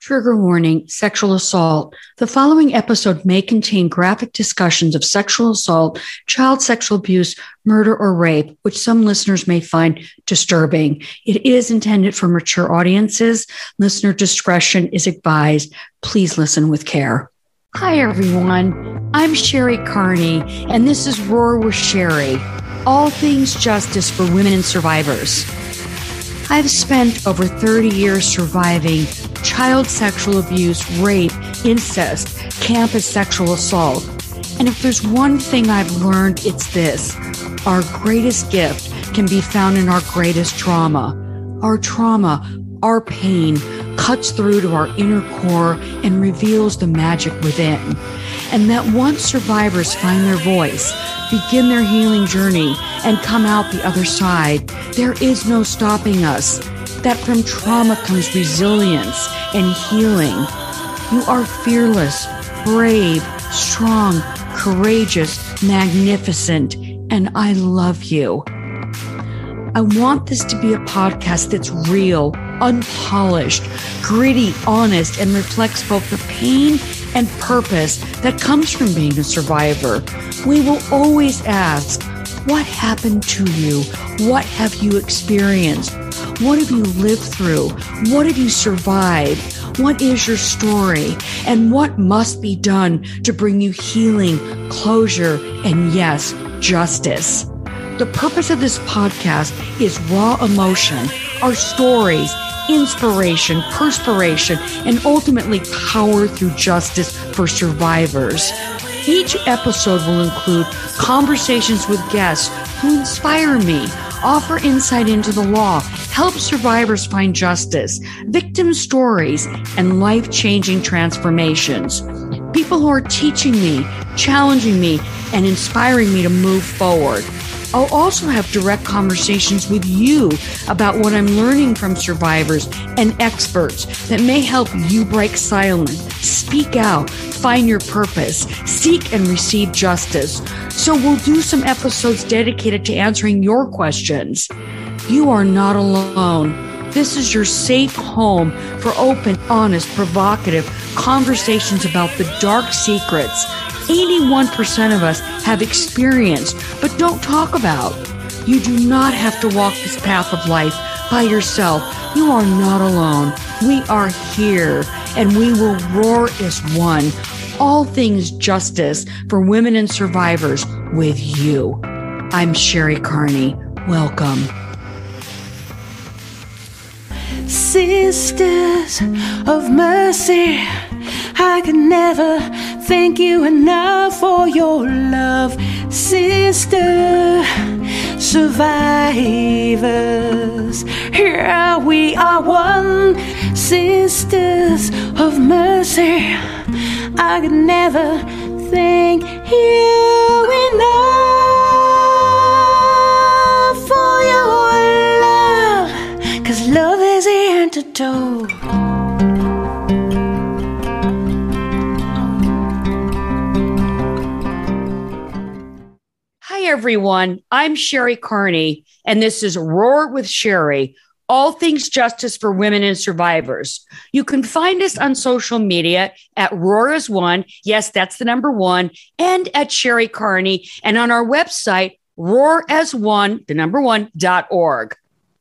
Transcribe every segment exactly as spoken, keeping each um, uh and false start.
Trigger warning, sexual assault. The following episode may contain graphic discussions of sexual assault, child sexual abuse, murder, or rape, which some listeners may find disturbing. It is intended for mature audiences. Listener discretion is advised. Please listen with care. Hi, everyone. I'm Sherry Carney, and this is Roar with Sherry, all things justice for women and survivors. I've spent over thirty years surviving child sexual abuse, rape, incest, campus sexual assault. And if there's one thing I've learned, it's this. Our greatest gift can be found in our greatest trauma. Our trauma, our pain, cuts through to our inner core and reveals the magic within. And that once survivors find their voice, begin their healing journey, and come out the other side, there is no stopping us. That from trauma comes resilience and healing. You are fearless, brave, strong, courageous, magnificent, and I love you. I want this to be a podcast that's real, unpolished, gritty, honest, and reflects both the pain and purpose that comes from being a survivor. We will always ask, what happened to you? What have you experienced? What have you lived through? What have you survived? What is your story? And what must be done to bring you healing, closure, and yes, justice? The purpose of this podcast is raw emotion, our stories, inspiration, perspiration, and ultimately power through justice for survivors. Each episode will include conversations with guests who inspire me, offer insight into the law, help survivors find justice, victim stories, and life-changing transformations. People who are teaching me, challenging me, and inspiring me to move forward. I'll also have direct conversations with you about what I'm learning from survivors and experts that may help you break silence, speak out, find your purpose, seek and receive justice. So we'll do some episodes dedicated to answering your questions. You are not alone. This is your safe home for open, honest, provocative conversations about the dark secrets eighty-one percent of us have experienced but don't talk about. You do not have to walk this path of life by yourself. You are not alone. We are here, and we will roar as one. All things justice for women and survivors with you. I'm Sherry Carney. Welcome. Sisters of Mercy, I can never thank you enough for your love. Sister survivors, here we are one. Sisters of Mercy, I can never thank you enough for your love, 'cause love is the antidote. Hi, everyone. I'm Sherry Carney, and this is Roar with Sherry, all things justice for women and survivors. You can find us on social media at Roar as One. Yes, that's the number one, and at Sherry Carney, and on our website, roar as one, the number one, dot org.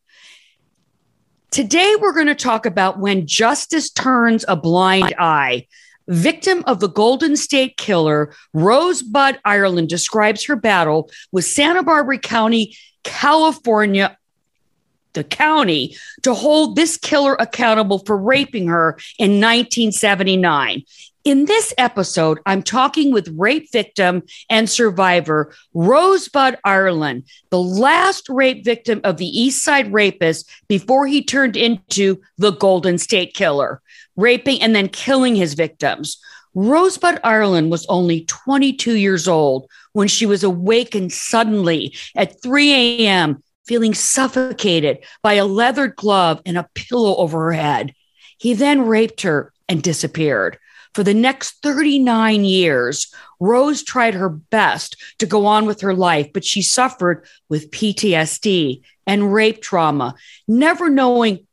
Today, we're going to talk about when justice turns a blind eye. Victim of the Golden State Killer, Rosebud Ireland describes her battle with Santa Barbara County, California, the county, to hold this killer accountable for raping her in nineteen seventy-nine. In this episode, I'm talking with rape victim and survivor Rosebud Ireland, the last rape victim of the East Side rapist before he turned into the Golden State Killer, raping and then killing his victims. Rosebud Ireland was only twenty-two years old when she was awakened suddenly at three a.m., feeling suffocated by a leather glove and a pillow over her head. He then raped her and disappeared. For the next thirty-nine years, Rose tried her best to go on with her life, but she suffered with P T S D and rape trauma, never knowing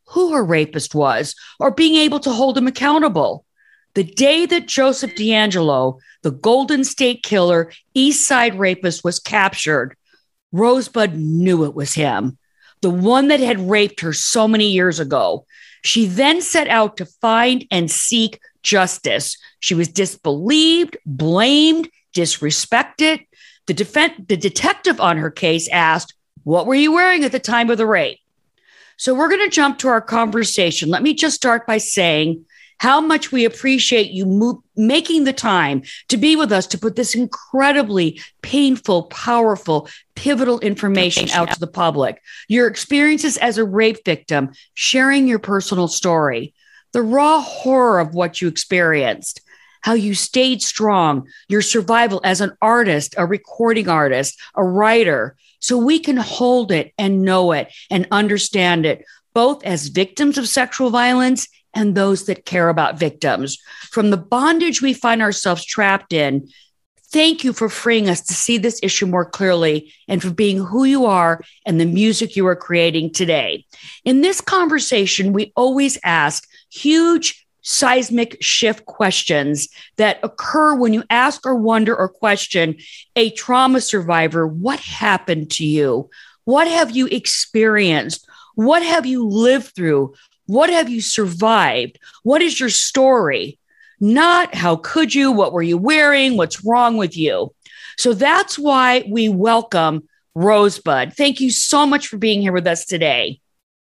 who her rapist was or being able to hold him accountable. The day that Joseph DeAngelo, the Golden State Killer, East Side rapist, was captured, Rosebud knew it was him, the one that had raped her so many years ago. She then set out to find and seek justice. She was disbelieved, blamed, disrespected. The, def- the detective on her case asked, "What were you wearing at the time of the rape?" So we're going to jump to our conversation. Let me just start by saying how much we appreciate you mo- making the time to be with us to put this incredibly painful, powerful, pivotal information out to the public. Your experiences as a rape victim, sharing your personal story, the raw horror of what you experienced, how you stayed strong, your survival as an artist, a recording artist, a writer, so we can hold it and know it and understand it, both as victims of sexual violence and those that care about victims. From the bondage we find ourselves trapped in, thank you for freeing us to see this issue more clearly and for being who you are and the music you are creating today. In this conversation, we always ask huge seismic shift questions that occur when you ask or wonder or question a trauma survivor, what happened to you? What have you experienced? What have you lived through? What have you survived? What is your story? Not how could you, what were you wearing, what's wrong with you? So that's why we welcome Rosebud. Thank you so much for being here with us today.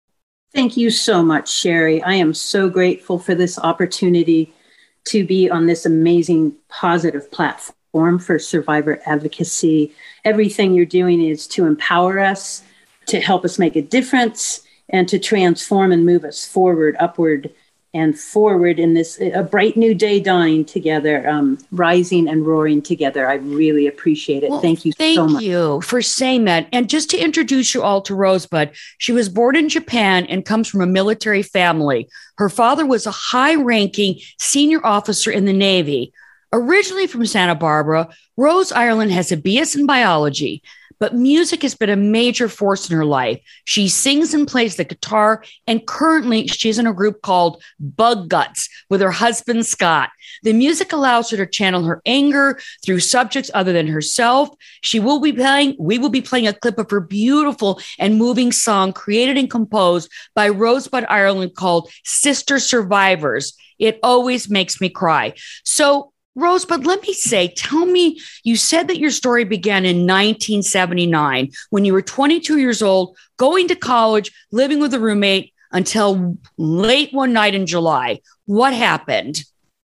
Thank you so much, Sherry. I am so grateful for this opportunity to be on this amazing, positive platform for survivor advocacy. Everything you're doing is to empower us, to help us make a difference, and to transform and move us forward, upward and forward in this, a bright new day dawning together, um, rising and roaring together. I really appreciate it. Well, thank you thank so much. Thank you for saying that. And just to introduce you all to Rosebud, she was born in Japan and comes from a military family. Her father was a high-ranking senior officer in the Navy. Originally from Santa Barbara, Rose Ireland has a B S in biology, but music has been a major force in her life. She sings and plays the guitar, and currently she's in a group called Bug Guts with her husband, Scott. The music allows her to channel her anger through subjects other than herself. She will be playing, we will be playing a clip of her beautiful and moving song created and composed by Rosebud Ireland called Sister Survivors. It always makes me cry. So Rosebud, let me say, tell me, you said that your story began in nineteen seventy-nine when you were twenty-two years old, going to college, living with a roommate until late one night in July. What happened?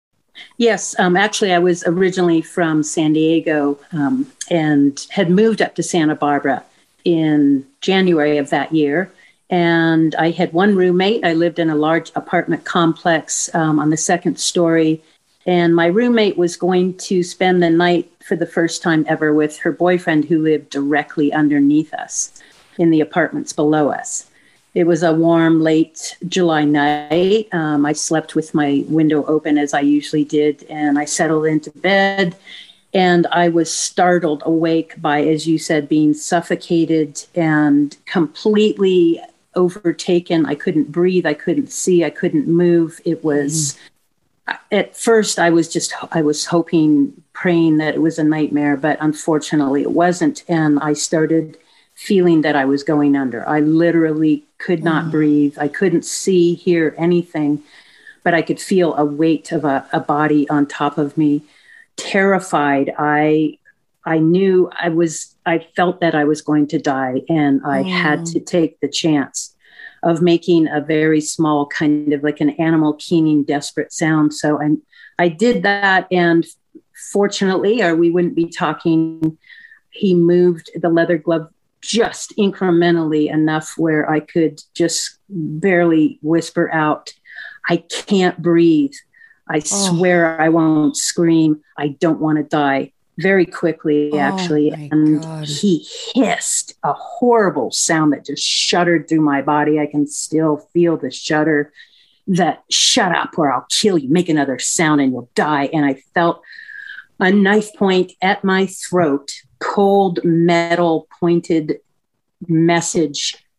Yes, um, actually, I was originally from San Diego um, and had moved up to Santa Barbara in January of that year. And I had one roommate. I lived in a large apartment complex um, on the second story. And my roommate was going to spend the night for the first time ever with her boyfriend who lived directly underneath us in the apartments below us. It was a warm, late July night. Um, I slept with my window open as I usually did, and I settled into bed. And I was startled awake by, as you said, being suffocated and completely overtaken. I couldn't breathe. I couldn't see. I couldn't move. It was... Mm. At first, I was just, I was hoping, praying that it was a nightmare, but unfortunately it wasn't. And I started feeling that I was going under. I literally could not mm. breathe. I couldn't see, hear anything, but I could feel a weight of a, a body on top of me. Terrified. I, I knew I was, I felt that I was going to die, and I mm. had to take the chance of making a very small, kind of like an animal keening, desperate sound. So I, I did that, and fortunately, or we wouldn't be talking, he moved the leather glove just incrementally enough where I could just barely whisper out, "I can't breathe. I oh. swear I won't scream. I don't want to die." Very quickly, oh, actually. And God. He hissed a horrible sound that just shuddered through my body. I can still feel the shudder that, "Shut up or I'll kill you. Make another sound and you'll die." And I felt a knife point at my throat, cold metal pointed message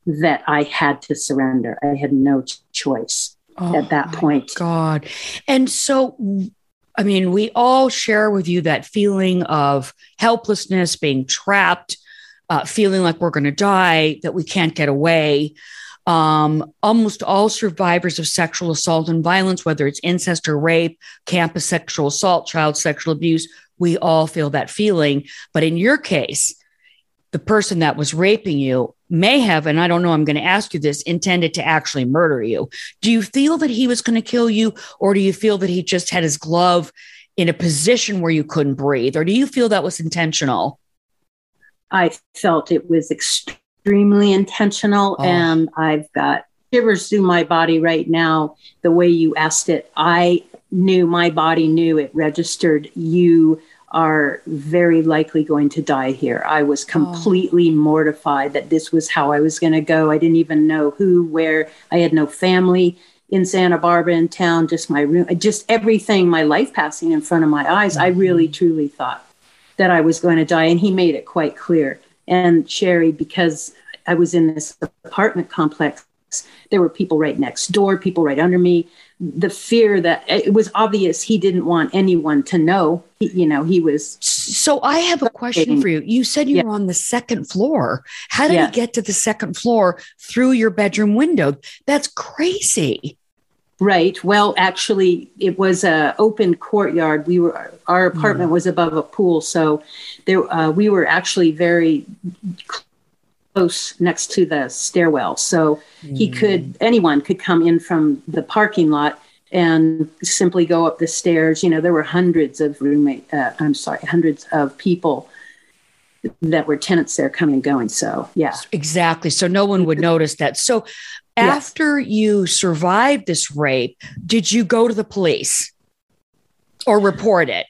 that I had to surrender. I had no ch- choice oh, at that point. God. And so, I mean, we all share with you that feeling of helplessness, being trapped, uh, feeling like we're going to die, that we can't get away. Um, almost all survivors of sexual assault and violence, whether it's incest or rape, campus sexual assault, child sexual abuse, we all feel that feeling. But in your case, the person that was raping you may have, and I don't know, I'm going to ask you this, intended to actually murder you. Do you feel that he was going to kill you, or do you feel that he just had his glove in a position where you couldn't breathe? Or do you feel that was intentional? I felt it was extremely intentional, oh. and I've got shivers through my body right now. The way you asked it, I knew, my body knew, it registered, you are very likely going to die here. I was completely oh. mortified that this was how I was going to go. I didn't even know who, where. I had no family in Santa Barbara in town, just my room, just everything, my life passing in front of my eyes. Mm-hmm. I really, truly thought that I was going to die. And he made it quite clear. And Sherry, because I was in this apartment complex, there were people right next door, people right under me. The fear that it was obvious he didn't want anyone to know, he, you know, he was. So I have a question for you. You said you yeah. were on the second floor. How did yeah. he get to the second floor through your bedroom window? That's crazy. Right. Well, actually, it was a open courtyard. We were, our apartment mm. was above a pool. So there, uh, we were actually very close next to the stairwell. So mm. he could, anyone could come in from the parking lot and simply go up the stairs. You know, there were hundreds of roommate, uh, I'm sorry, hundreds of people that were tenants there coming and going. So, yeah. Exactly. So no one would notice that. So after yes. you survived this rape, did you go to the police or report it?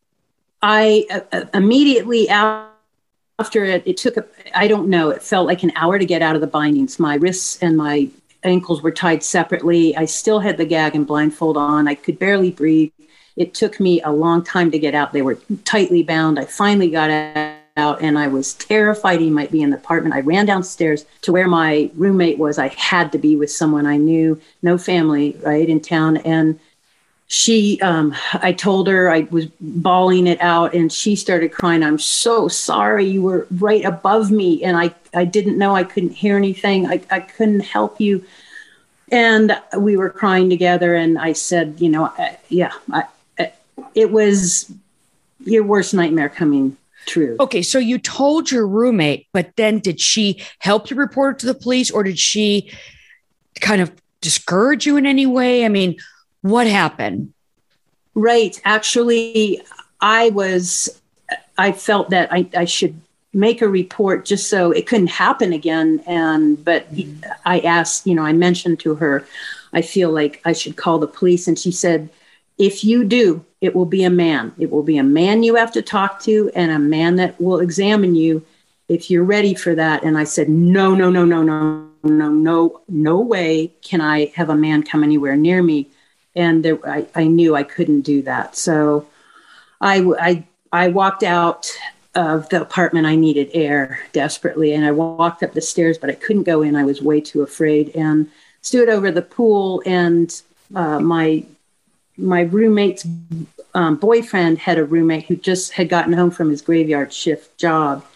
I uh, immediately after it, it took, a, I don't know, it felt like an hour to get out of the bindings. My wrists and my ankles were tied separately. I still had the gag and blindfold on. I could barely breathe. It took me a long time to get out. They were tightly bound. I finally got out. out and I was terrified he might be in the apartment. I ran downstairs to where my roommate was. I had to be with someone I knew, no family, right, in town. And she, um, I told her, I was bawling it out, and she started crying. I'm so sorry. You were right above me, and I, I didn't know. I couldn't hear anything. I, I couldn't help you. And we were crying together, and I said, you know, uh, yeah, I, uh, it was your worst nightmare coming true. Okay, so you told your roommate, but then did she help you report it to the police, or did she kind of discourage you in any way? I mean, what happened? Right. Actually, I was, I felt that I, I should make a report just so it couldn't happen again. And, but mm-hmm. I asked, you know, I mentioned to her, I feel like I should call the police. And she said, if you do, it will be a man. It will be a man you have to talk to, and a man that will examine you if you're ready for that. And I said, no, no, no, no, no, no, no, no way can I have a man come anywhere near me. And there, I, I knew I couldn't do that. So I, I, I walked out of the apartment. I needed air desperately. And I walked up the stairs, but I couldn't go in. I was way too afraid, and stood over the pool. And uh, my My roommate's um, boyfriend had a roommate who just had gotten home from his graveyard shift job.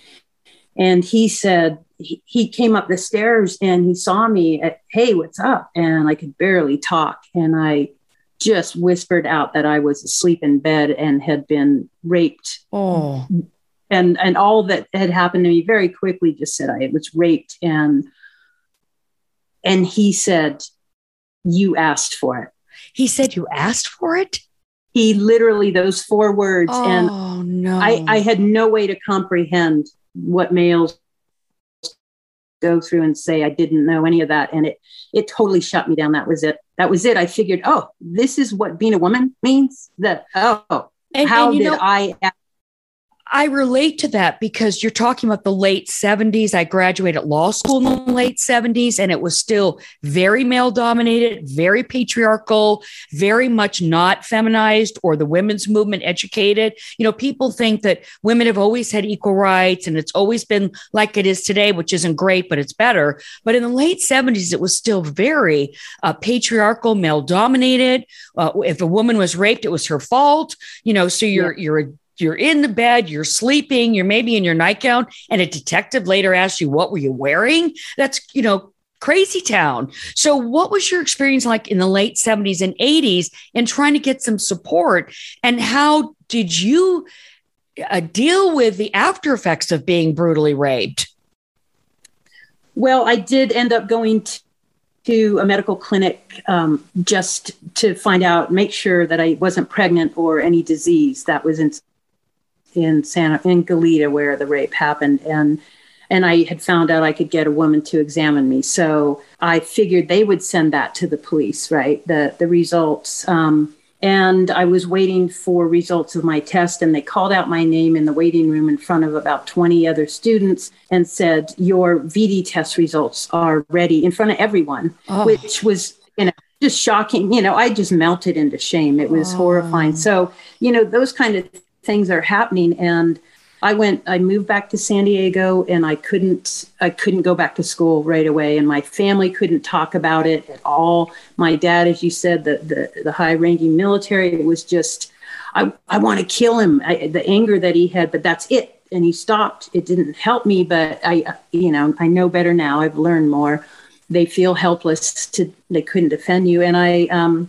And he said, he, he came up the stairs and he saw me at, hey, what's up? And I could barely talk. And I just whispered out that I was asleep in bed and had been raped. Oh. And, and all that had happened to me very quickly, just said I was raped. And, and he said, you asked for it. He said, you asked for it? He literally, those four words. Oh, and no. I, I had no way to comprehend what males go through and say. I didn't know any of that. And it, it totally shut me down. That was it. That was it. I figured, oh, this is what being a woman means? That, oh, and, how and did know, I, I relate to that because you're talking about the late seventies. I graduated law school in the late seventies, and it was still very male dominated, very patriarchal, very much not feminized or the women's movement educated. You know, people think that women have always had equal rights and it's always been like it is today, which isn't great, but it's better. But in the late seventies, it was still very uh, patriarchal, male dominated. Uh, if a woman was raped, it was her fault. You know, so you're, yeah. you're a You're in the bed, you're sleeping, you're maybe in your nightgown, and a detective later asks you, what were you wearing? That's, you know, crazy town. So what was your experience like in the late seventies and eighties in trying to get some support? And how did you uh, deal with the after effects of being brutally raped? Well, I did end up going to to a medical clinic um, just to find out, make sure that I wasn't pregnant or any disease. That was in in Santa in Goleta where the rape happened, and and I had found out I could get a woman to examine me. So I figured they would send that to the police, right? The the results. Um, and I was waiting for results of my test, and they called out my name in the waiting room in front of about twenty other students and said, your V D test results are ready in front of everyone, oh. which was, you know, just shocking. You know, I just melted into shame. It was oh. horrifying. So, you know, those kind of things are happening. And I went, I moved back to San Diego, and I couldn't, I couldn't go back to school right away. And my family couldn't talk about it at all. My dad, as you said, the, the, the high ranking military, it was just, I, I want to kill him. I, the anger that he had, but that's it. And he stopped. It didn't help me, but I, you know, I know better now. I've learned more. They feel helpless to, they couldn't defend you. And I, um,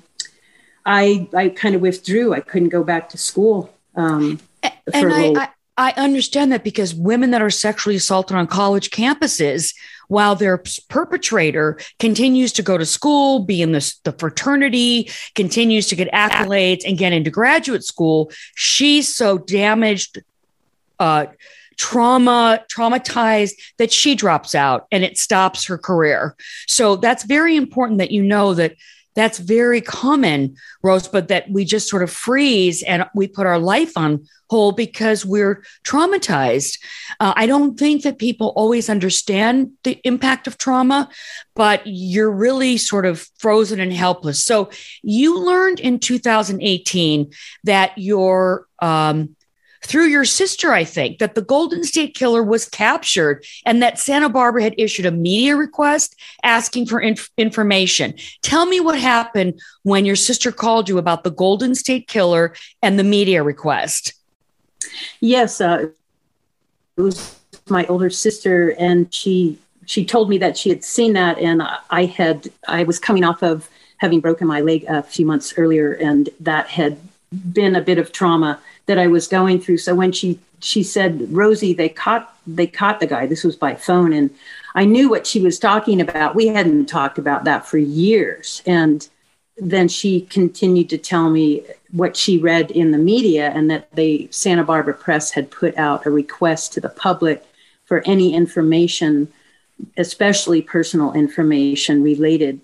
I, I kind of withdrew. I couldn't go back to school. Um, and I, I, I understand that because women that are sexually assaulted on college campuses, while their perpetrator continues to go to school, be in the, the fraternity, continues to get accolades and get into graduate school, she's so damaged, uh, trauma, traumatized that she drops out and it stops her career. So that's very important that you know that that's very common, Rose, but that we just sort of freeze and we put our life on hold because we're traumatized. Uh, I don't think that people always understand the impact of trauma, but you're really sort of frozen and helpless. So you learned in two thousand eighteen that your um, through your sister, I think, that the Golden State Killer was captured and that Santa Barbara had issued a media request asking for inf- information. Tell me what happened when your sister called you about the Golden State Killer and the media request. Yes, uh, it was my older sister, and she she told me that she had seen that, and I had I was coming off of having broken my leg a few months earlier, and that had been a bit of trauma that I was going through. So when she she said, Rosie, they caught they caught the guy. This was by phone, and I knew what she was talking about. We hadn't talked about that for years, and then she continued to tell me what she read in the media, and that the Santa Barbara Press had put out a request to the public for any information, especially personal information related.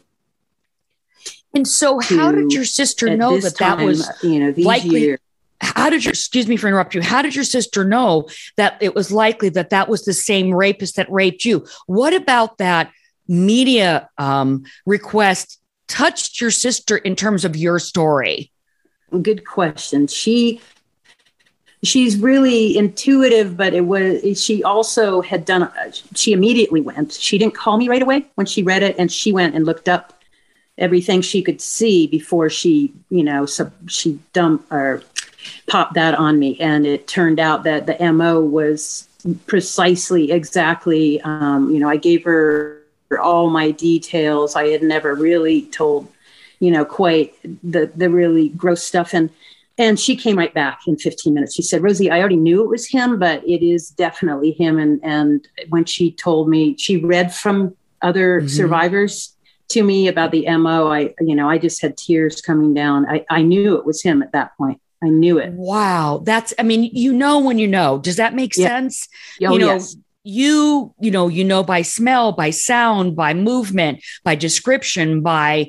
And so how did your sister know that time, that was you know, these likely? Years. How did your, excuse me for interrupting you. How did your sister know that it was likely that that was the same rapist that raped you? What about that media um, request touched your sister in terms of your story? Good question. She, she's really intuitive, but it was, she also had done, she immediately went, she didn't call me right away when she read it. And she went and looked up everything she could see before she, you know, so she dumped or popped that on me. And it turned out that the M O was precisely exactly, um, you know, I gave her all my details. I had never really told, you know, quite the, the really gross stuff. And, and she came right back in fifteen minutes. She said, Rosie, I already knew it was him, but it is definitely him. And, and when she told me, she read from other mm-hmm. survivors to me about the M O, I, you know, I just had tears coming down. I, I knew it was him at that point. I knew it. Wow. That's, I mean, you know, when you know, does that make yeah. sense? Oh, you know, yes. you, you know, you know, by smell, by sound, by movement, by description, by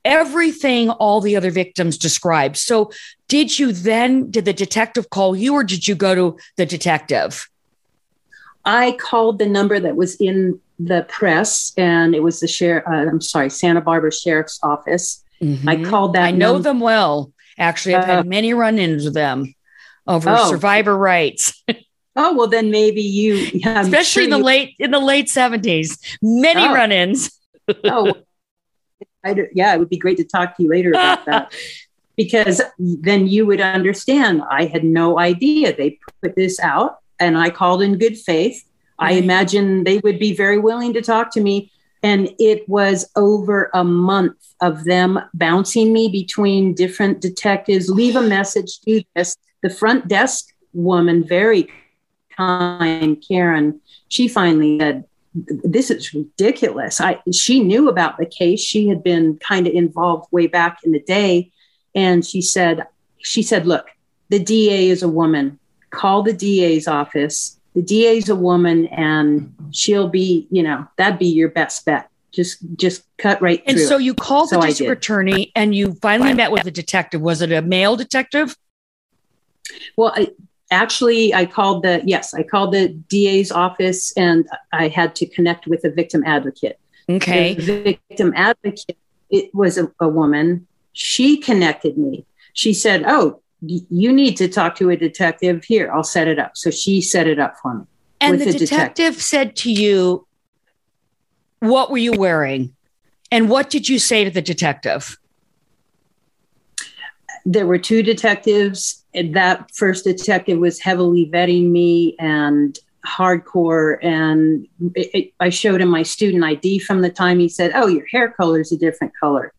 everything all the other victims described. So did you then, did the detective call you or did you go to the detective? I called the number that was in the press, and it was the sheriff, uh, I'm sorry, Santa Barbara Sheriff's Office. Mm-hmm. I called that. I know num- them well. Actually, I've uh, had many run-ins with them over oh. survivor rights. Oh, well, then maybe you, yeah, especially sure in the you- late, in the late seventies, many oh. run-ins. oh, I, yeah, it would be great to talk to you later about that, because then you would understand. I had no idea they put this out, and I called in good faith. Right. I imagine they would be very willing to talk to me. And it was over a month of them bouncing me between different detectives, leave a message, do this. The front desk woman, very kind, Karen, she finally said, this is ridiculous. I, she knew about the case. She had been kind of involved way back in the day. And she said, she said, look, the D A is a woman. Call the D A's office. The D A's a woman, and she'll be, you know, that'd be your best bet. Just, just cut right through. And so you called so the district attorney, and you finally met with the detective. Was it a male detective? Well, I, actually, I called the, yes, I called the D A's office, and I had to connect with a victim advocate. Okay. The victim advocate, it was a, a woman. She connected me. She said, oh, you need to talk to a detective. Here, I'll set it up. So she set it up for me. And the detective, detective said to you, what were you wearing? And what did you say to the detective? There were two detectives. That first detective was heavily vetting me and hardcore. And it, it, I showed him my student I D from the time. He said, oh, your hair color is a different color.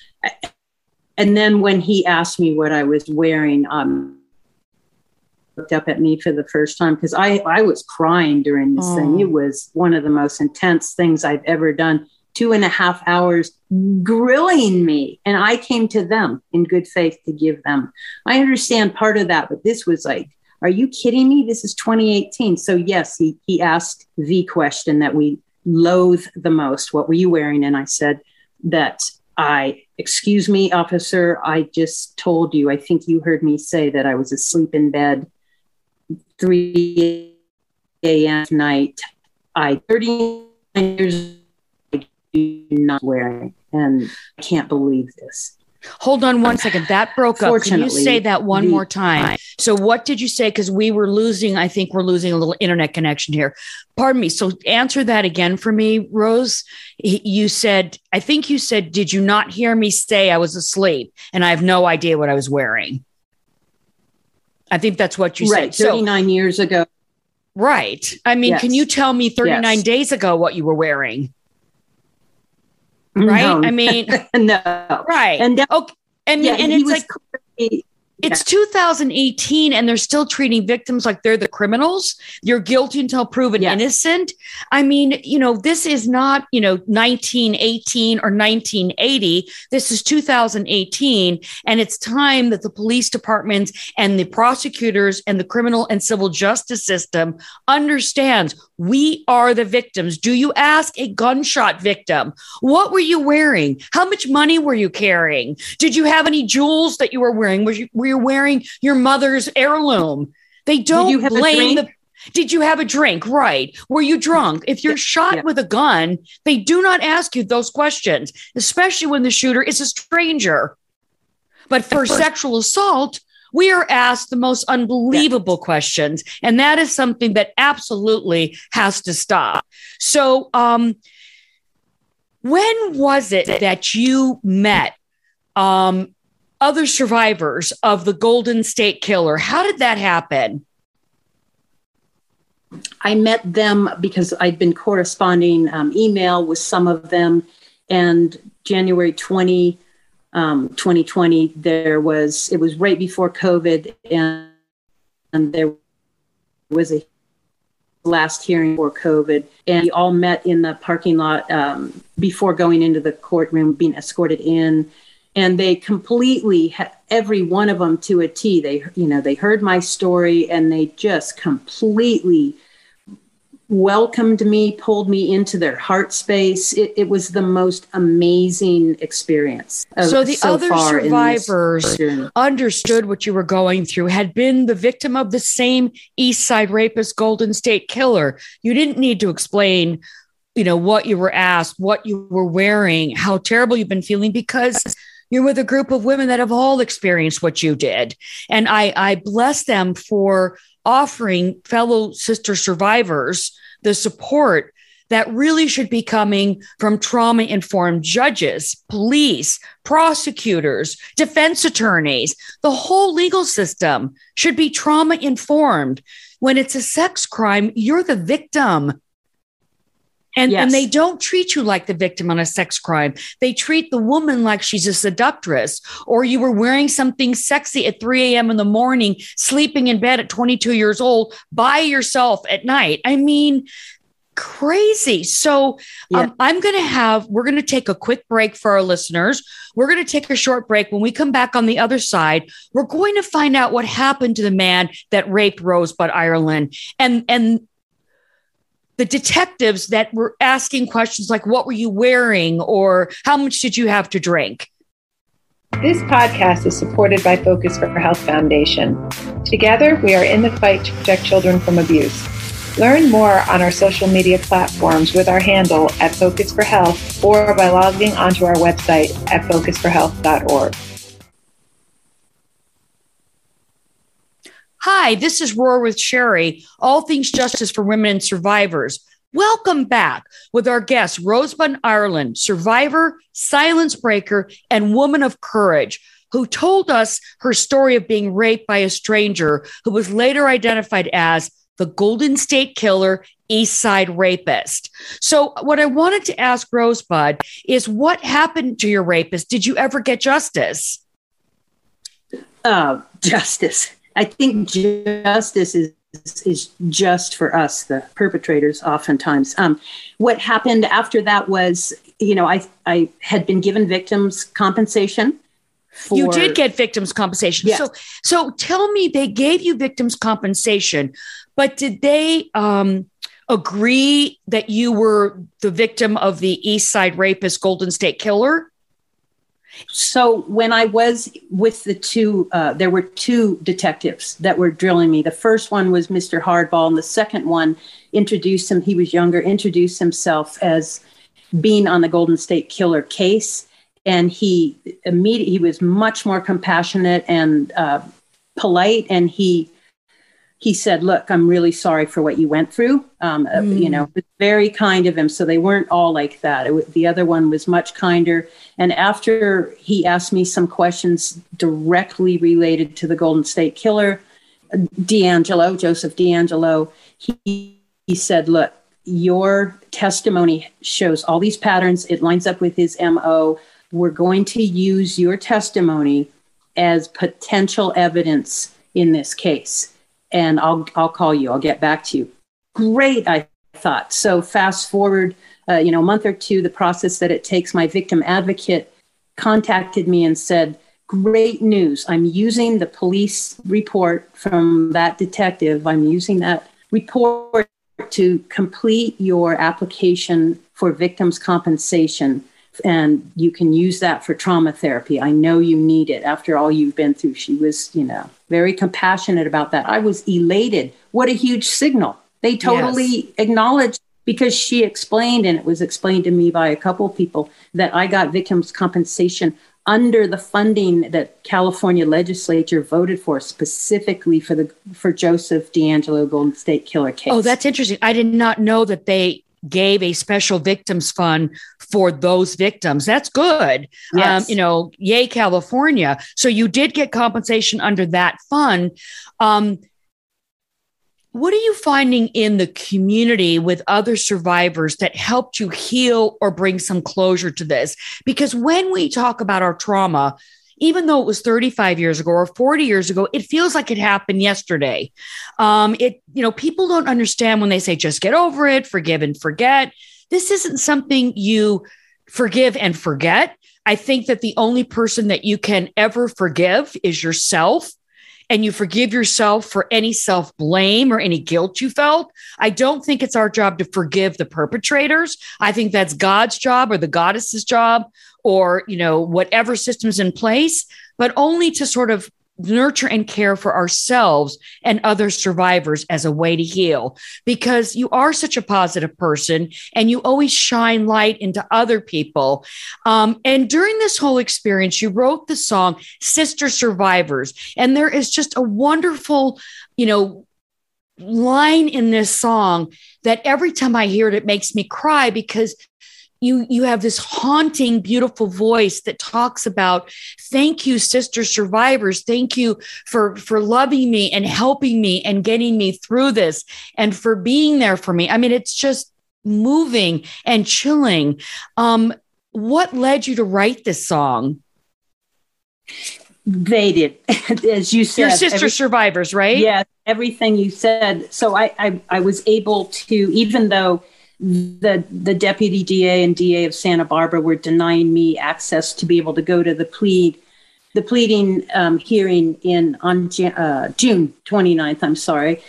And then when he asked me what I was wearing, um, looked up at me for the first time, because I, I was crying during this oh. thing. It was one of the most intense things I've ever done. Two and a half hours grilling me. And I came to them in good faith to give them. I understand part of that, but this was like, are you kidding me? This is twenty eighteen. So yes, he, he asked the question that we loathe the most. What were you wearing? And I said that I, excuse me, officer, I just told you, I think you heard me say that I was asleep in bed three a.m. night. I thirty-nine years I do not wearing, and I can't believe this. Hold on one second. That broke up. Can you say that one the, more time? So what did you say? Because we were losing, I think we're losing a little internet connection here. Pardon me. So answer that again for me, Rose. You said, I think you said, did you not hear me say I was asleep and I have no idea what I was wearing? I think that's what you right, said. thirty-nine so, years ago. Right. I mean, yes. Can you tell me thirty-nine yes. days ago what you were wearing? Right. No. I mean, no. Right. And, okay. And, yeah, and it's like, clearly, it's two thousand eighteen and they're still treating victims like they're the criminals. You're guilty until proven yes. innocent. I mean, you know, this is not, you know, nineteen eighteen or nineteen eighty. This is two thousand eighteen. And it's time that the police departments and the prosecutors and the criminal and civil justice system understands we are the victims. Do you ask a gunshot victim, what were you wearing? How much money were you carrying? Did you have any jewels that you were wearing? Were you, were you wearing your mother's heirloom? They don't Did you have blame a the. Did you have a drink? Right. Were you drunk? If you're shot yeah. with a gun, they do not ask you those questions, especially when the shooter is a stranger. But for sexual assault, we are asked the most unbelievable yes. questions. And that is something that absolutely has to stop. So um, when was it that you met um, other survivors of the Golden State Killer? How did that happen? I met them because I'd been corresponding um, email with some of them. And January twentieth, Um, twenty twenty, there was, it was right before COVID, and, and there was a last hearing for COVID, and we all met in the parking lot um, before going into the courtroom, being escorted in, and they completely, ha- every one of them to a T, they, you know, they heard my story, and they just completely welcomed me, pulled me into their heart space. It, it was the most amazing experience. Of, so the so other survivors understood what you were going through, had been the victim of the same East Side rapist, Golden State Killer. You didn't need to explain, you know, what you were asked, what you were wearing, how terrible you've been feeling, because you're with a group of women that have all experienced what you did. And I, I bless them for offering fellow sister survivors the support that really should be coming from trauma-informed judges, police, prosecutors, defense attorneys. The whole legal system should be trauma-informed. When it's a sex crime, you're the victim. And, yes. and they don't treat you like the victim on a sex crime. They treat the woman like she's a seductress, or you were wearing something sexy at three a.m. in the morning, sleeping in bed at twenty-two years old by yourself at night. I mean, crazy. So yeah. um, I'm going to have, we're going to take a quick break for our listeners. We're going to take a short break. When we come back on the other side, we're going to find out what happened to the man that raped Rosebud Ireland. And, and, the detectives that were asking questions like, what were you wearing? Or how much did you have to drink? This podcast is supported by Focus for Health Foundation. Together, we are in the fight to protect children from abuse. Learn more on our social media platforms with our handle at Focus for Health or by logging onto our website at focus for health dot org. Hi, this is Roar with Sherry, all things justice for women and survivors. Welcome back with our guest, Rosebud Ireland, survivor, silence breaker, and woman of courage, who told us her story of being raped by a stranger who was later identified as the Golden State Killer, East Side Rapist. So what I wanted to ask Rosebud is, what happened to your rapist? Did you ever get justice? Uh, justice. I think justice is is just for us, the perpetrators, oftentimes. Um, what happened after that was, you know, I I had been given victims compensation. For, you did get victims compensation. Yes. So so tell me, they gave you victims compensation, but did they um, agree that you were the victim of the East Side Rapist, Golden State Killer? So when I was with the two, uh, there were two detectives that were drilling me. The first one was Mister Hardball, and the second one introduced him, he was younger, introduced himself as being on the Golden State Killer case. And he immediately, he was much more compassionate and uh, polite. And he he said, look, I'm really sorry for what you went through. Um, mm. You know, it was very kind of him. So they weren't all like that. It was, the other one was much kinder. And after he asked me some questions directly related to the Golden State Killer, DeAngelo, Joseph DeAngelo, he, he said, look, your testimony shows all these patterns. It lines up with his M O. We're going to use your testimony as potential evidence in this case. And I'll I'll call you. I'll get back to you. Great, I thought. So fast forward, uh, you know, a month or two, the process that it takes, my victim advocate contacted me and said, great news. I'm using the police report from that detective. I'm using that report to complete your application for victims' compensation. And you can use that for trauma therapy. I know you need it after all you've been through. She was, you know, very compassionate about that. I was elated. What a huge signal. They totally yes. acknowledged, because she explained, and it was explained to me by a couple of people, that I got victims' compensation under the funding that California legislature voted for specifically for the for Joseph DeAngelo Golden State Killer case. Oh, that's interesting. I did not know that they gave a special victims fund for those victims. That's good. Yes. Um, you know, yay, California. So you did get compensation under that fund. Um, what are you finding in the community with other survivors that helped you heal or bring some closure to this? Because when we talk about our trauma, even though it was thirty-five years ago or forty years ago, it feels like it happened yesterday. Um, it, you know, people don't understand when they say, just get over it, forgive and forget. This isn't something you forgive and forget. I think that the only person that you can ever forgive is yourself. and you forgive yourself for any self-blame or any guilt you felt. I don't think it's our job to forgive the perpetrators. I think that's God's job or the goddess's job or, you know, whatever system's in place, but only to sort of nurture and care for ourselves and other survivors as a way to heal, because you are such a positive person and you always shine light into other people. Um, and during this whole experience, you wrote the song Sister Survivors. And there is just a wonderful, you know, line in this song that every time I hear it, it makes me cry, because You you have this haunting, beautiful voice that talks about, thank you, sister survivors. Thank you for, for loving me and helping me and getting me through this and for being there for me. I mean, it's just moving and chilling. Um, what led you to write this song? They did, as you said. Your sister every, survivors, right? Yeah, everything you said. So I, I, I was able to, even though the the deputy D A and D A of Santa Barbara were denying me access to be able to go to the plead, the pleading um, hearing in on uh, June twenty-ninth, I'm sorry,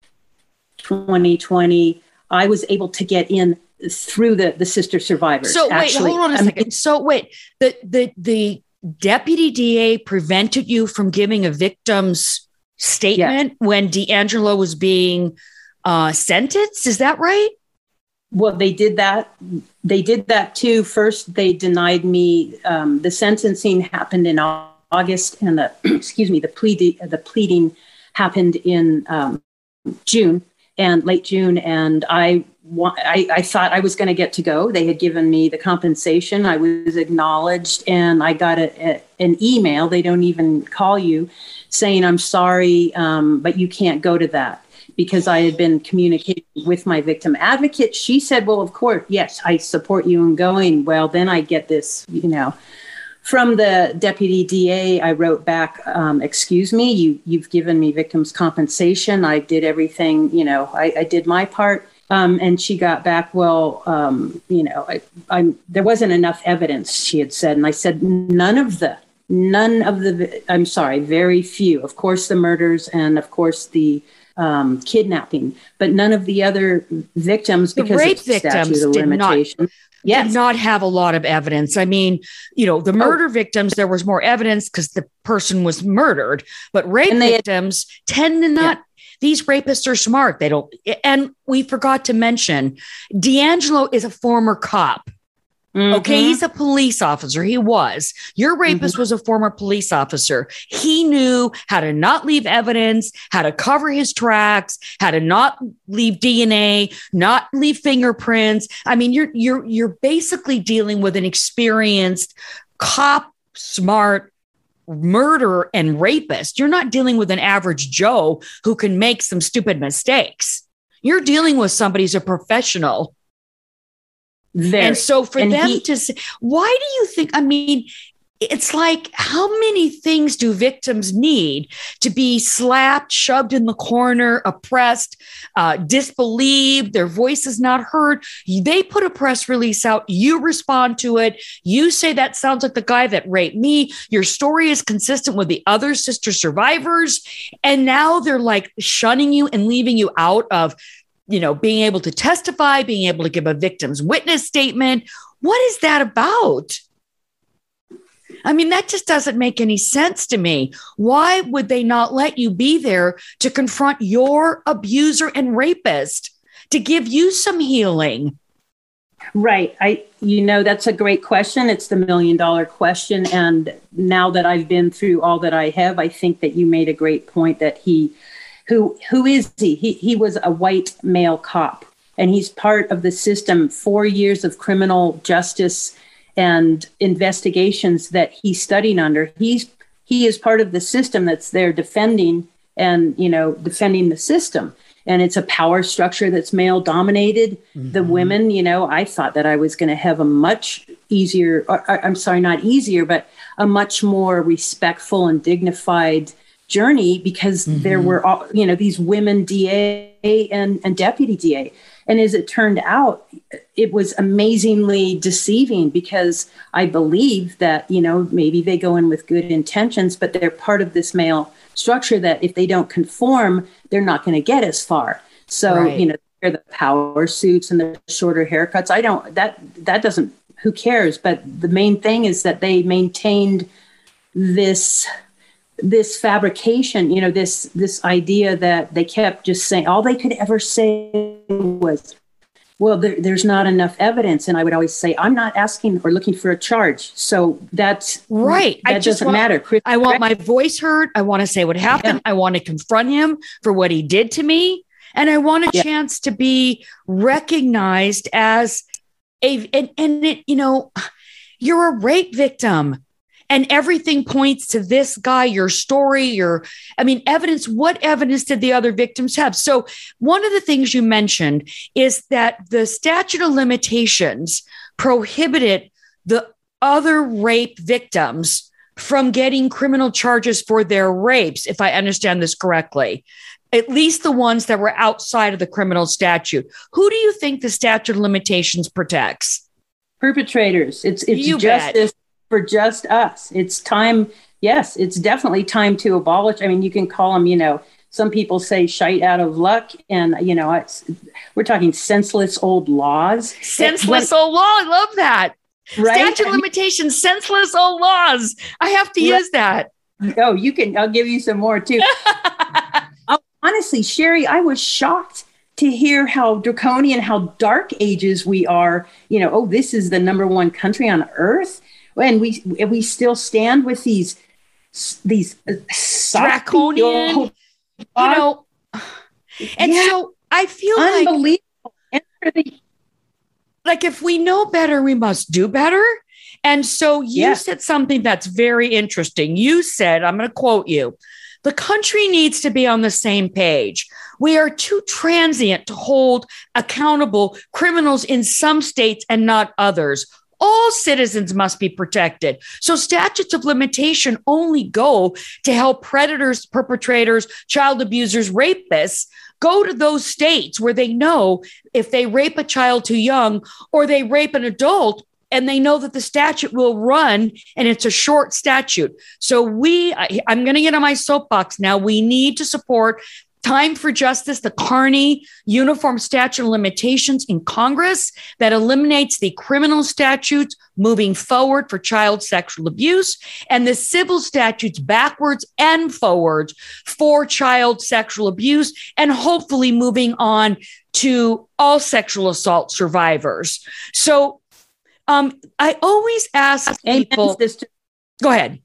twenty twenty, I was able to get in through the, the sister survivors. So wait, Actually, hold on a I mean, second. So wait, the, the, the deputy D A prevented you from giving a victim's statement yes. when DeAngelo was being uh, sentenced? Is that right? Well, they did that. They did that too. First, they denied me. Um, the sentencing happened in August, and the excuse me, the plea, the pleading happened in um, June and late June. And I, I, I thought I was going to get to go. They had given me the compensation. I was acknowledged, and I got a, a, an email. They don't even call you, saying, "I'm sorry, um, but you can't go to that." Because I had been communicating with my victim advocate. She said, well, of course, yes, I support you in going. Well, then I get this, you know, from the deputy D A, I wrote back, um, excuse me, you, you've given me victim's compensation. I did everything, you know, I, I did my part. Um, and she got back, well, um, you know, I, I'm, there wasn't enough evidence, she had said. And I said, none of the, none of the, I'm sorry, very few. Of course, the murders and of course the Um, kidnapping, but none of the other victims, the because rape of the victims statute of did not, yes. did not have a lot of evidence. I mean, you know, the murder oh. victims, there was more evidence because the person was murdered, but rape they, victims tend to not, yeah. These rapists are smart. They don't, and we forgot to mention, DeAngelo is a former cop. Mm-hmm. Okay, he's a police officer. He was. Your rapist mm-hmm. was a former police officer. He knew how to not leave evidence, how to cover his tracks, how to not leave D N A, not leave fingerprints. I mean, you're you're you're basically dealing with an experienced cop, smart murderer and rapist. You're not dealing with an average Joe who can make some stupid mistakes. You're dealing with somebody who's a professional. Very. And so for and them he, to say, why do you think, I mean, it's like, how many things do victims need to be slapped, shoved in the corner, oppressed, uh, disbelieved, their voice is not heard? They put a press release out. You respond to it. You say that sounds like the guy that raped me. Your story is consistent with the other sister survivors. And now they're like shunning you and leaving you out of, you know, being able to testify, being able to give a victim's witness statement. What is that about? I mean, that just doesn't make any sense to me. Why would they not let you be there to confront your abuser and rapist, to give you some healing? Right. I, you know, that's a great question. It's the million dollar question. And now that I've been through all that I have, I think that you made a great point that he, Who who is he? He he was a white male cop, and he's part of the system. Four years of criminal justice and investigations that he's studying under. He's he is part of the system that's there defending and you know defending the system. And it's a power structure that's male dominated. Mm-hmm. The women, you know, I thought that I was going to have a much easier. Or, or, I'm sorry, not easier, but a much more respectful and dignified journey, because mm-hmm. there were all, you know, these women D A and, and deputy D A. And as it turned out, it was amazingly deceiving, because I believe that, you know, maybe they go in with good intentions, but they're part of this male structure that if they don't conform, they're not going to get as far. So, right. you know, they're the power suits and the shorter haircuts. I don't, that, that doesn't, who cares? But the main thing is that they maintained this, this fabrication, you know, this, this idea that they kept just saying, all they could ever say was, well, there, there's not enough evidence. And I would always say, I'm not asking or looking for a charge. So that's right. That I just doesn't want, matter. Chris, I want my voice heard. I want to say what happened. Yeah. I want to confront him for what he did to me. And I want a yeah. chance to be recognized as a, and, and it, you know, you're a rape victim. And everything points to this guy, your story, your, I mean, evidence. What evidence did the other victims have? So one of the things you mentioned is that the statute of limitations prohibited the other rape victims from getting criminal charges for their rapes, if I understand this correctly, at least the ones that were outside of the criminal statute. Who do you think the statute of limitations protects? Perpetrators. It's, it's you justice. Bet. For just us. It's time. Yes, it's definitely time to abolish. I mean, you can call them, you know, some people say shite out of luck. And, you know, it's, we're talking senseless old laws. Senseless when, old law. I love that. Right? Statute of limitations, senseless old laws. I have to right. use that. Oh, you can. I'll give you some more, too. oh, honestly, Sherry, I was shocked to hear how draconian, how dark ages we are. You know, oh, this is the number one country on earth. And we we still stand with these these draconian, you know, and yeah. so I feel unbelievable. like, like if we know better, we must do better. And so you yeah. said something that's very interesting. You said, I'm going to quote you, the country needs to be on the same page. We are too transient to hold accountable criminals in some states and not others. All citizens must be protected. So statutes of limitation only go to help predators, perpetrators, child abusers, rapists go to those states where they know if they rape a child too young or they rape an adult and they know that the statute will run and it's a short statute. So we, I, I'm going to get on my soapbox now. We need to support Time for Justice, the Carney Uniform Statute of Limitations in Congress that eliminates the criminal statutes moving forward for child sexual abuse and the civil statutes backwards and forwards for child sexual abuse, and hopefully moving on to all sexual assault survivors. So um, I always ask people, Amen, go ahead.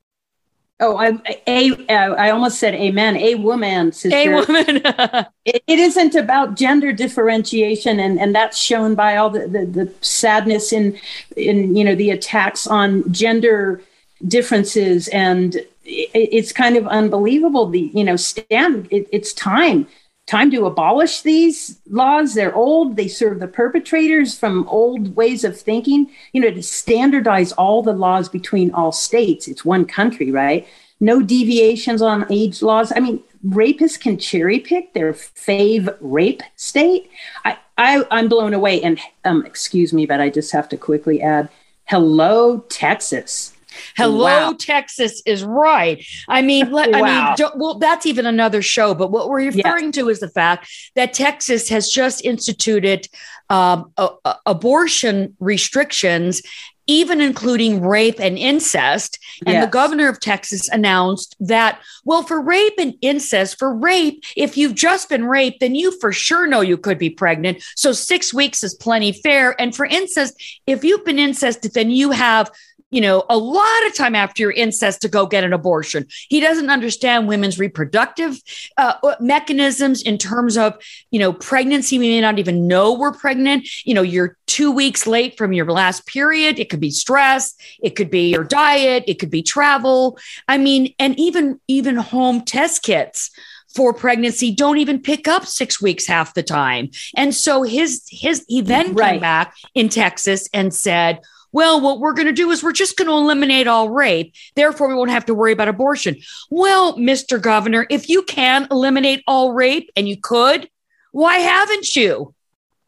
Oh, I, a, uh, I almost said amen. A woman, sister. A woman. it, it isn't about gender differentiation, and, and that's shown by all the, the, the sadness in, in, you know, the attacks on gender differences. And it, it's kind of unbelievable. The, you know, stand, it, it's time. Time to abolish these laws. They're old. They serve the perpetrators from old ways of thinking. You know, to standardize all the laws between all states. It's one country, right? No deviations on age laws. I mean, rapists can cherry pick their fave rape state. I, I, I'm blown away. And um, excuse me, but I just have to quickly add, hello, Texas. Hello, wow. Texas is right. I mean, let, wow. I mean, well, that's even another show. But what we're referring yeah. to is the fact that Texas has just instituted um, a, a, abortion restrictions, even including rape and incest. And yes. the governor of Texas announced that, well, for rape and incest, for rape, if you've just been raped, then you for sure know you could be pregnant. So six weeks is plenty fair. And for incest, if you've been incested, then you have you know, a lot of time after your incest to go get an abortion. He doesn't understand women's reproductive uh, mechanisms in terms of, you know, pregnancy. We may not even know we're pregnant. You know, you're two weeks late from your last period. It could be stress. It could be your diet. It could be travel. I mean, and even, even home test kits for pregnancy don't even pick up six weeks half the time. And so his, his, he then right. came back in Texas and said, well, what we're going to do is we're just going to eliminate all rape. Therefore, we won't have to worry about abortion. Well, Mister Governor, if you can eliminate all rape, and you could, why haven't you?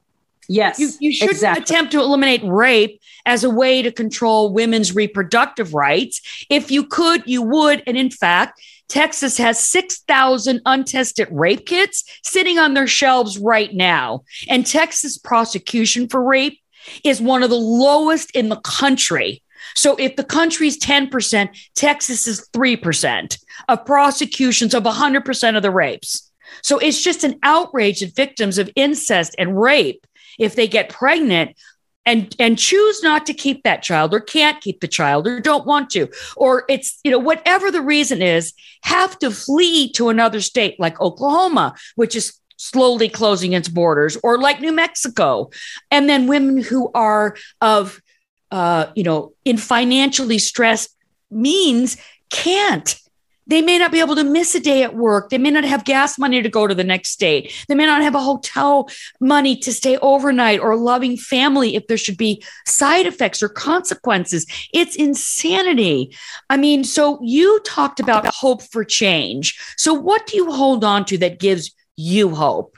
Yes, You, you shouldn't exactly. attempt to eliminate rape as a way to control women's reproductive rights. If you could, you would. And in fact, Texas has six thousand untested rape kits sitting on their shelves right now. And Texas prosecution for rape is one of the lowest in the country. So if the country's ten percent, Texas is three percent of prosecutions of one hundred percent of the rapes. So it's just an outrage that victims of incest and rape, if they get pregnant and, and choose not to keep that child or can't keep the child or don't want to, or it's, you know, whatever the reason is, have to flee to another state like Oklahoma, which is slowly closing its borders, or like New Mexico. And then women who are of, uh, you know, in financially stressed means can't. They may not be able to miss a day at work. They may not have gas money to go to the next state. They may not have a hotel money to stay overnight or a loving family if there should be side effects or consequences. It's insanity. I mean, so you talked about hope for change. So what do you hold on to that gives you hope?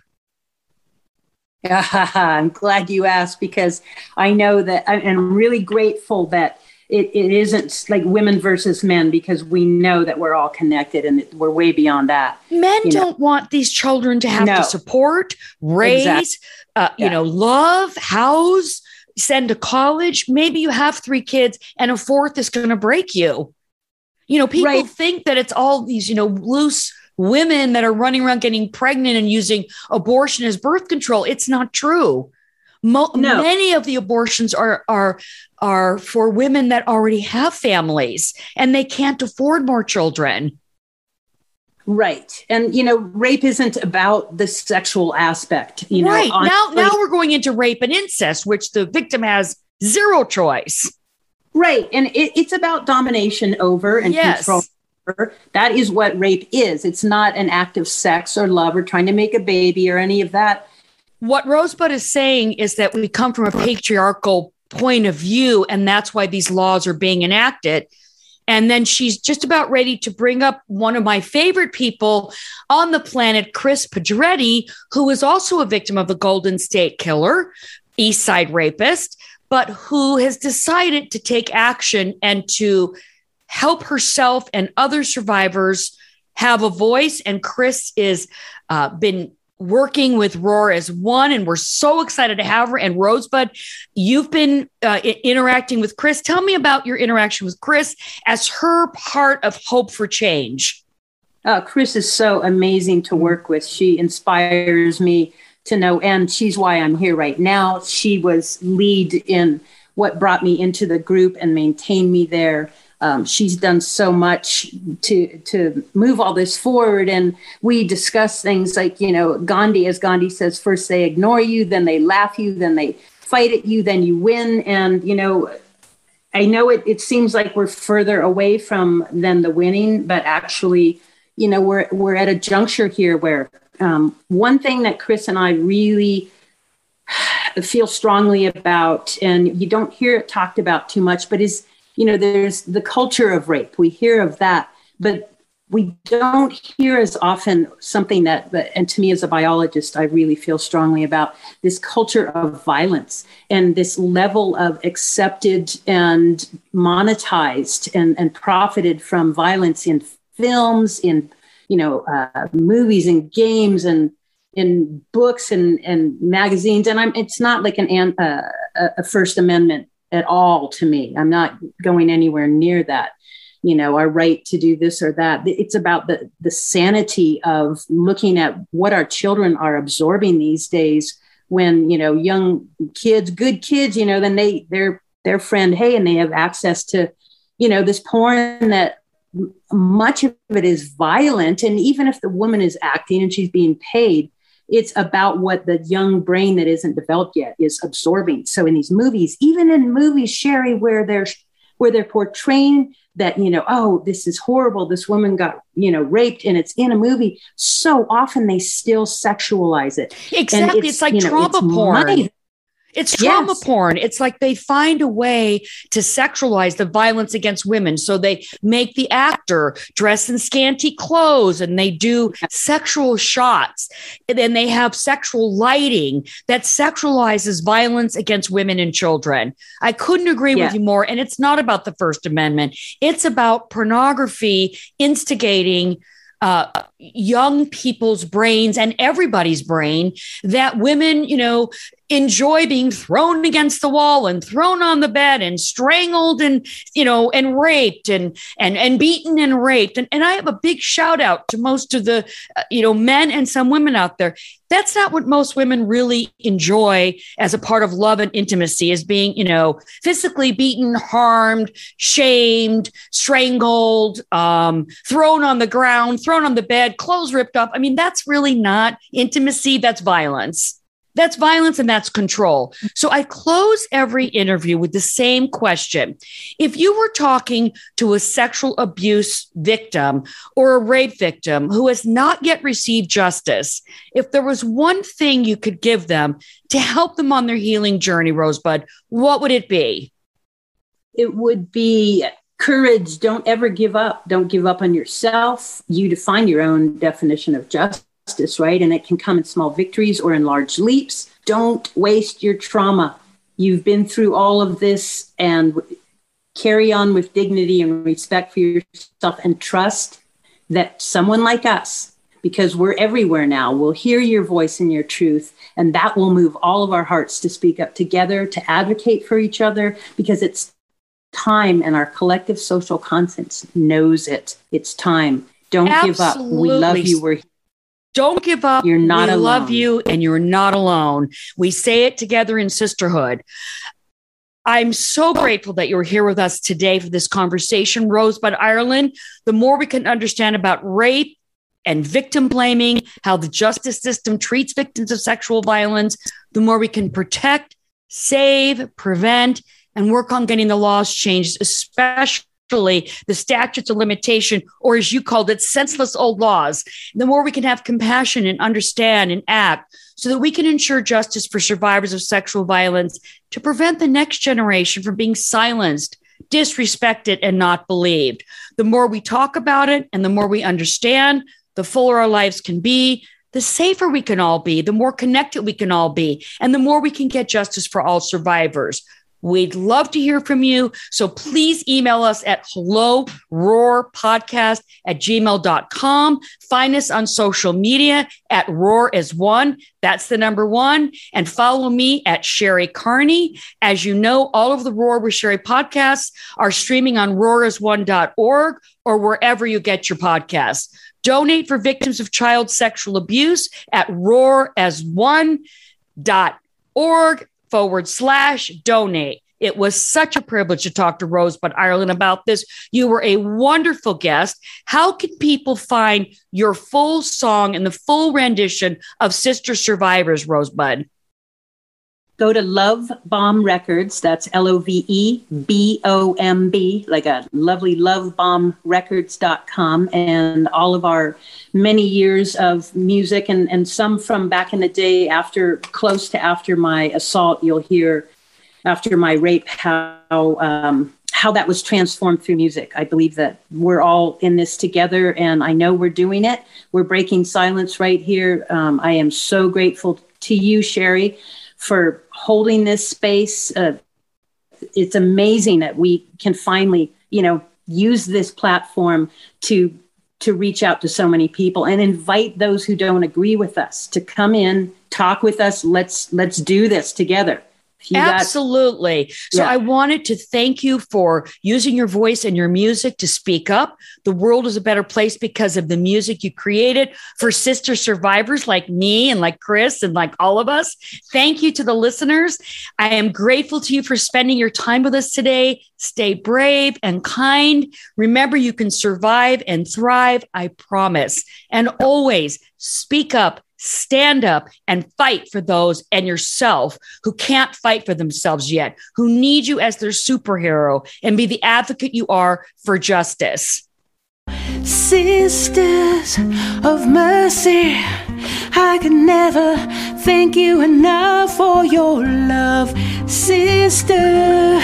Yeah, I'm glad you asked, because I know that I'm really grateful that It, it isn't like women versus men, because we know that we're all connected and we're way beyond that. Men you don't know. want these children to have No. to support, raise, Exactly. uh, you Yeah. know, love, house, send to college. Maybe you have three kids and a fourth is going to break you. You know, people Right. think that it's all these, you know, loose women that are running around getting pregnant and using abortion as birth control. It's not true. Mo- No. Many of the abortions are are are for women that already have families and they can't afford more children. Right. And, you know, rape isn't about the sexual aspect. You know, right. honestly. Now, now we're going into rape and incest, which the victim has zero choice. Right. And it, it's about domination over and Yes. control. Over. That is what rape is. It's not an act of sex or love or trying to make a baby or any of that. What Rosebud is saying is that we come from a patriarchal point of view, and that's why these laws are being enacted. And then she's just about ready to bring up one of my favorite people on the planet, Chris Pedretti, who is also a victim of the Golden State Killer, East Side rapist, but who has decided to take action and to help herself and other survivors have a voice. And Chris is uh, been working with Roar as one, and we're so excited to have her. And Rosebud, you've been uh, I- interacting with Chris. Tell me about your interaction with Chris as her part of Hope for Change. Uh, Chris is so amazing to work with. She inspires me to know, and she's why I'm here right now. She was lead in what brought me into the group and maintained me there. Um, she's done so much to to move all this forward. And we discuss things like, you know, Gandhi, as Gandhi says, first they ignore you, then they laugh you, then they fight at you, then you win. And, you know, I know it, it seems like we're further away from than the winning, but actually, you know, we're we're at a juncture here where um, one thing that Chris and I really feel strongly about, and you don't hear it talked about too much, but is, you know, there's the culture of rape. We hear of that, but we don't hear as often something that, and to me as a biologist, I really feel strongly about this culture of violence and this level of accepted and monetized and, and profited from violence in films, in, you know, uh, movies and games and in books and, and magazines. And I'm, it's not like an, uh, a First Amendment at all to me. I'm not going anywhere near that, you know, our right to do this or that. It's about the, the sanity of looking at what our children are absorbing these days when, you know, young kids, good kids, you know, then they, their, their friend, hey, and they have access to, you know, this porn that much of it is violent. And even if the woman is acting and she's being paid, it's about what the young brain that isn't developed yet is absorbing. So in these movies, even in movies, Sherry, where they're where they're portraying that, you know, oh, this is horrible, this woman got, you know, raped, and it's in a movie, so often they still sexualize it. Exactly. It's, it's like you know, trauma it's porn. money. It's trauma Yes. porn. It's like they find a way to sexualize the violence against women. So they make the actor dress in scanty clothes and they do sexual shots. And then they have sexual lighting that sexualizes violence against women and children. I couldn't agree Yeah. with you more. And it's not about the First Amendment. It's about pornography instigating uh, young people's brains and everybody's brain that women, you know, enjoy being thrown against the wall and thrown on the bed and strangled and, you know, and raped and, and, and beaten and raped. And, and I have a big shout out to most of the, uh, you know, men and some women out there. That's not what most women really enjoy as a part of love and intimacy, is being, you know, physically beaten, harmed, shamed, strangled, um, thrown on the ground, thrown on the bed, clothes ripped off. I mean, that's really not intimacy. That's violence. That's violence and that's control. So I close every interview with the same question. If you were talking to a sexual abuse victim or a rape victim who has not yet received justice, if there was one thing you could give them to help them on their healing journey, Rosebud, what would it be? It would be courage. Don't ever give up. Don't give up on yourself. You define your own definition of justice. Justice, right? And it can come in small victories or in large leaps. Don't waste your trauma. You've been through all of this, and w- carry on with dignity and respect for yourself, and trust that someone like us, because we're everywhere now, will hear your voice and your truth. And that will move all of our hearts to speak up together, to advocate for each other, because it's time, and our collective social conscience knows it. It's time. Don't give up. We love you. We're here. Don't give up. You're not we alone. love you, and you're not alone. We say it together in sisterhood. I'm so grateful that you're here with us today for this conversation, Rosebud Ireland. The more we can understand about rape and victim blaming, how the justice system treats victims of sexual violence, the more we can protect, save, prevent, and work on getting the laws changed, especially the statutes of limitation, or as you called it, senseless old laws. The more we can have compassion and understand and act so that we can ensure justice for survivors of sexual violence, to prevent the next generation from being silenced, disrespected, and not believed. The more we talk about it and the more we understand, the fuller our lives can be, the safer we can all be, the more connected we can all be, and the more we can get justice for all survivors. We'd love to hear from you. So please email us at hello roar podcast at gmail dot com. Find us on social media at roar is one. That's the number one. And follow me at Sherry Carney. As you know, all of the Roar with Sherry podcasts are streaming on roar is one dot org or wherever you get your podcasts. Donate for victims of child sexual abuse at roar is one dot org forward slash donate. It was such a privilege to talk to Rosebud Ireland about this. You were a wonderful guest. How can people find your full song and the full rendition of Sister Survivors, Rosebud? Go to Love Bomb Records. That's L O V E B O M B, like a lovely love bomb records dot com. And all of our many years of music, and, and some from back in the day, after close to after my assault, you'll hear after my rape, how um, how that was transformed through music. I believe that we're all in this together, and I know we're doing it. We're breaking silence right here. Um, I am so grateful to you, Sherry, for holding this space. Uh, it's amazing that we can finally, you know, use this platform to to reach out to so many people and invite those who don't agree with us to come in, talk with us. Let's let's do this together. You Absolutely. Got, so yeah. I wanted to thank you for using your voice and your music to speak up. The world is a better place because of the music you created for sister survivors like me and like Chris and like all of us. Thank you to the listeners. I am grateful to you for spending your time with us today. Stay brave and kind. Remember, you can survive and thrive. I promise. And always speak up. Stand up and fight for those and yourself who can't fight for themselves yet, who need you as their superhero, and be the advocate you are for justice. Sisters of mercy, I could never thank you enough for your love, sister.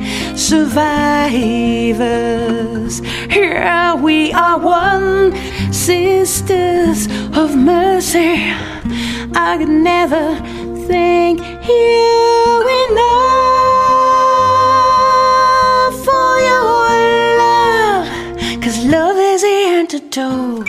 Survivors, here we are, one, sisters of mercy. I could never thank you enough for your love, 'cause love is the antidote.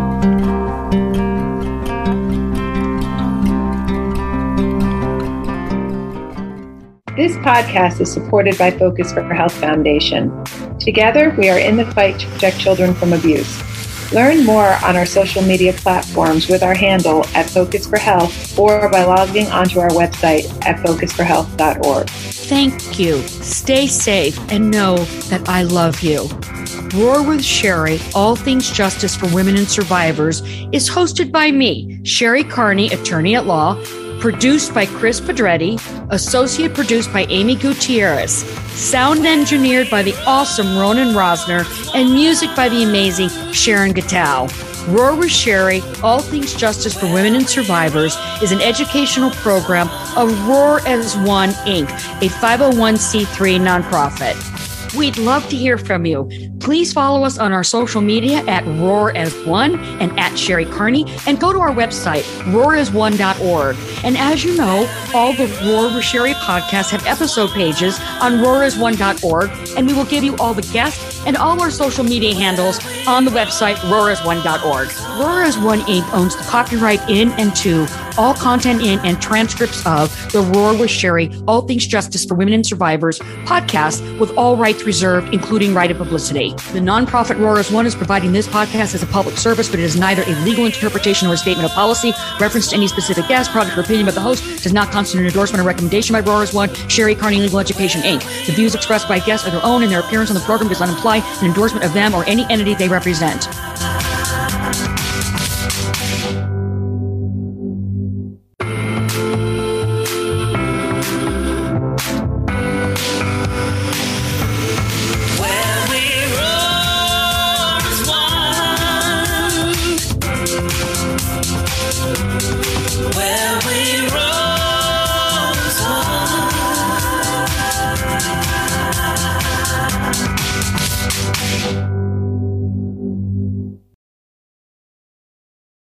This podcast is supported by Focus for Health Foundation. Together, we are in the fight to protect children from abuse. Learn more on our social media platforms with our handle at Focus for Health or by logging onto our website at focus for health dot org. Thank you. Stay safe and know that I love you. Roar with Sherry, All Things Justice for Women and Survivors, is hosted by me, Sherry Carney, attorney at law, produced by Chris Pedretti, associate produced by Amy Gutierrez, sound engineered by the awesome Ronan Rosner, and music by the amazing Sharon Gattow. Roar with Sherry, All Things Justice for Women and Survivors, is an educational program of Roar as One, Incorporated, a five oh one c three nonprofit. We'd love to hear from you. Please follow us on our social media at Roar as One and at Sherry Carney, and go to our website, roar as one dot org. And as you know, all the Roar with Sherry podcasts have episode pages on roar as one dot org, and we will give you all the guests and all our social media handles on the website, roar as one dot org. Roar as One, Incorporated owns the copyright in and to all content in and transcripts of the Roar with Sherry, All Things Justice for Women and Survivors podcast, with all rights reserved, including right of publicity. The nonprofit Roar as One is providing this podcast as a public service, but it is neither a legal interpretation or a statement of policy. Reference to any specific guest, product, or opinion by the host does not constitute an endorsement or recommendation by Roar as One, Sherry Carney Legal Education, Incorporated. The views expressed by guests are their own, and their appearance on the program does not imply an endorsement of them or any entity they represent.